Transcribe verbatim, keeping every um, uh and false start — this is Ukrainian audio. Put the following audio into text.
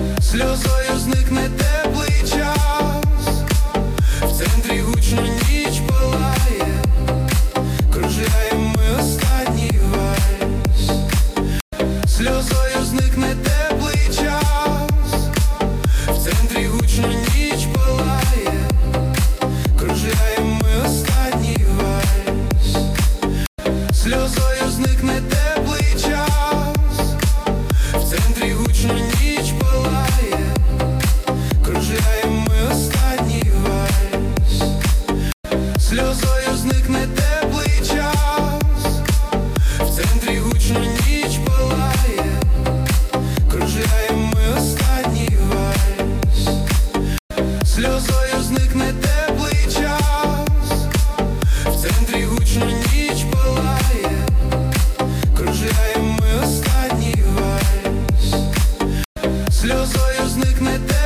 сльозою зникне теплий час, в центрі гучно ніч палає, кружляємо ми останній вальс. Сльозою зникне теплий час, в центрі гучно ніч палає, кружляємо ми останній вальс. Сльозою зникне теплий час, в центрі гучно ніч палає, кружляємо ми останній вальс. Сльозою зникне теплий час, в центрі гучно ніч палає, кружляємо ми останній вальс. Сльозою зникне теплий час, в центрі гучно ніч палає, кружляємо ми останній вальс. Сльозою зникне теплий час.